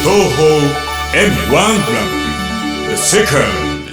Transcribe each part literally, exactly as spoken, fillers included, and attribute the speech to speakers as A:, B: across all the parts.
A: 東宝 エムワン グランプリ The Second。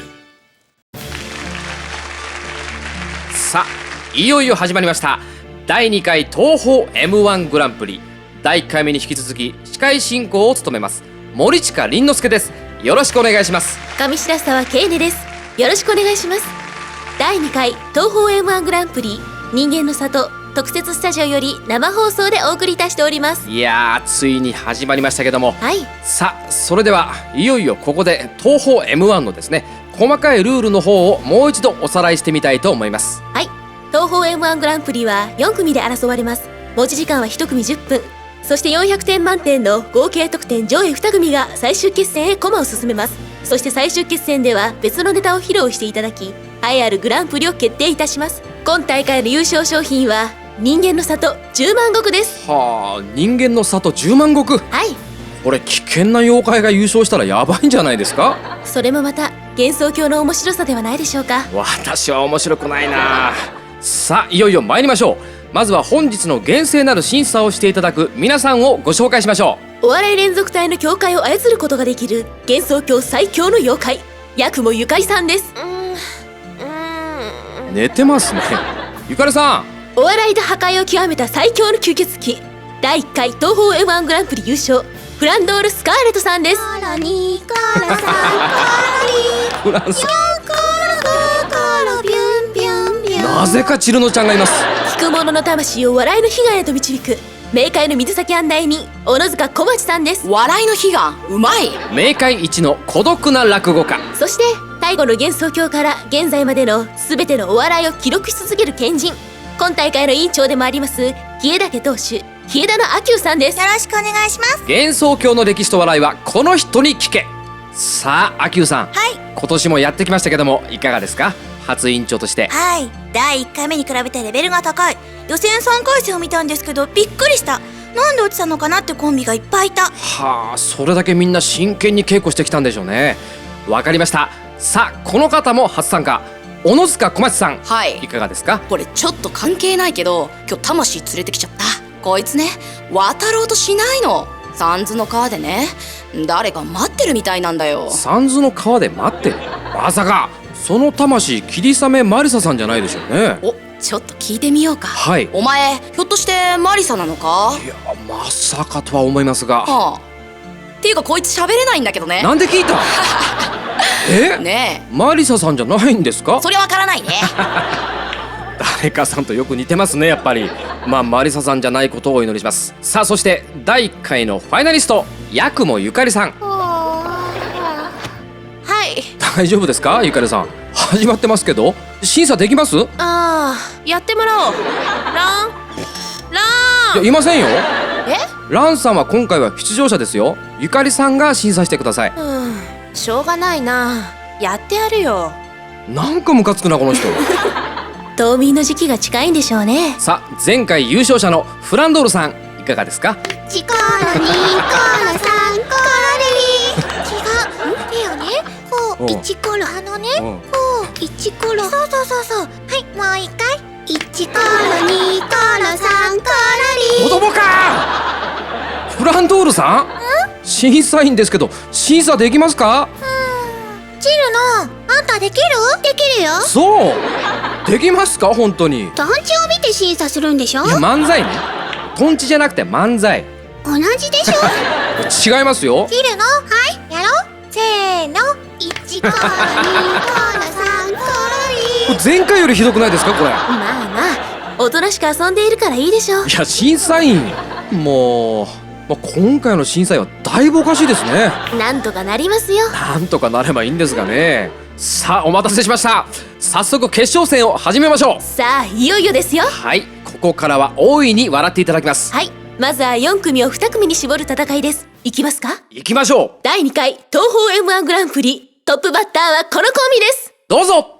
B: さあいよいよ始まりましただいにかい東宝 エムワン グランプリ。だいいっかいめに引き続き司会進行を務めます森近凛之介です。よろしくお願いします。
C: 上白沢慶音です。よろしくお願いします。だいにかい東宝 エムワン グランプリ人間の里特設スタジオより生放送でお送りいたしております。
B: いやーついに始まりましたけども、
C: はい。
B: さあそれではいよいよここで東宝 エムワン のですね細かいルールの方をもう一度おさらいしてみたいと思います。
C: はい。東宝 エムワン グランプリはよんくみで争われます。持ち時間はいち組じゅっぷん。そしてよんひゃくてん満点の合計得点上位に組が最終決戦へ駒を進めます。そして最終決戦では別のネタを披露していただき、栄えあるグランプリを決定いたします。今大会の優勝賞品は人間の里じゅうまん石です。
B: はあ、人間の里じゅうまん石。
C: はい。
B: これ危険な妖怪が優勝したらやばいんじゃないですか。
C: それもまた幻想郷の面白さではないでしょうか。
B: 私は面白くないな。さあいよいよ参りましょう。まずは本日の厳正なる審査をしていただく皆さんをご紹介しましょ
C: う。お笑い連続体の境界を操ることができる幻想郷最強の妖怪八雲ゆかりさんです。う
B: ーん寝てますねゆかりさん。
C: お笑いで破壊を極めた最強の吸血鬼だいいっかい東宝 エムワン グランプリ優勝フランドール・スカーレットさんです。
B: フランスなぜかチルノちゃんがいます。
C: 聞く者の魂を笑いの悲願へと導く冥界の水先案内人小野塚小町さんです。
D: 笑いの悲願うまい。
B: 冥界一の孤独な落語家。
C: そして最後の幻想郷から現在までの全てのお笑いを記録し続ける賢人今大会の委員長でもあります日枝家当主日枝の阿久さんです。
D: よろしくお願いします。
B: 幻想郷の歴史と笑いはこの人に聞け。さあ阿久さん、
D: はい、
B: 今年もやってきましたけどもいかがですか。初委員長として。
D: はい、だいいっかいめに比べてレベルが高い。予選さんかい戦を見たんですけどびっくりした。なんで落ちたのかなってコンビがいっぱいいた。
B: はあ、それだけみんな真剣に稽古してきたんでしょうね。わかりました。さあこの方も初参加小野塚小町さん、
D: はい、
B: いかがですか。
D: これちょっと関係ないけど今日魂連れてきちゃった。こいつね渡ろうとしないの。三途の川でね誰か待ってるみたいなんだよ。
B: 三途の川で待ってる。まさかその魂霧雨マリサさんじゃないでしょうね。
D: お、ちょっと聞いてみようか。
B: はい。
D: お前ひょっとしてマリサなのか。
B: いやまさかとは思いますが。
D: はあ、っていうかこいつ喋れないんだけどね。
B: なんで聞いたえ
D: ね
B: えマリサさんじゃないんですか。
D: それわからないね
B: 誰かさんとよく似てますねやっぱり。まあマリサさんじゃないことをお祈りします。さあそしてだいいっかいのファイナリスト八雲ゆかりさん。
D: はい。
B: 大丈夫ですかゆかりさん。始まってますけど審査できます。
C: あーやってもらおう。ランラン
B: いやいませんよ。
C: え
B: ランさんは今回は出場者ですよ。ゆかりさんが審査してください。
C: うんしょうがないな。やってやるよ。
B: なんかムカつくなこの人
C: 冬眠の時期が近いんでしょうね。
B: さあ前回優勝者のフランドールさんいかがですか。
E: チコロニコロさんコロリリ違うだよね。こ
B: うん
E: う一コロあのね
B: うん
E: こう一コロそうそうそうそうはいもう一回一コロニコロさんコロリ
B: 子供かフランドールさん審査員ですけど審査できますか。
E: チルのあんたできるできるよ。
B: そうできますか本当に。
E: 団地を見て審査するんでしょ。
B: いや漫才ね。トンチじゃなくて漫才。
E: 同じでしょ
B: 違いますよ。
E: チルのはいやろうせーの一コロニコロさんコロリ
B: 前回よりひどくないですかこれ。
C: まあまあおとなしく遊んでいるからいいでしょう。
B: いや審査員もう、まあ、今回の審査員はだいぶおかしいですね。
C: なんとかなりますよ。
B: なんとかなればいいんですがね。さあお待たせしました。早速決勝戦を始めましょう。
C: さあいよいよですよ。
B: はいここからは大いに笑っていただきます。
C: はいまずはよん組をに組に絞る戦いです。いきますか。
B: 行きましょう。
C: だいにかい東宝 エムワン グランプリトップバッターはこのコンビです。
B: どうぞ。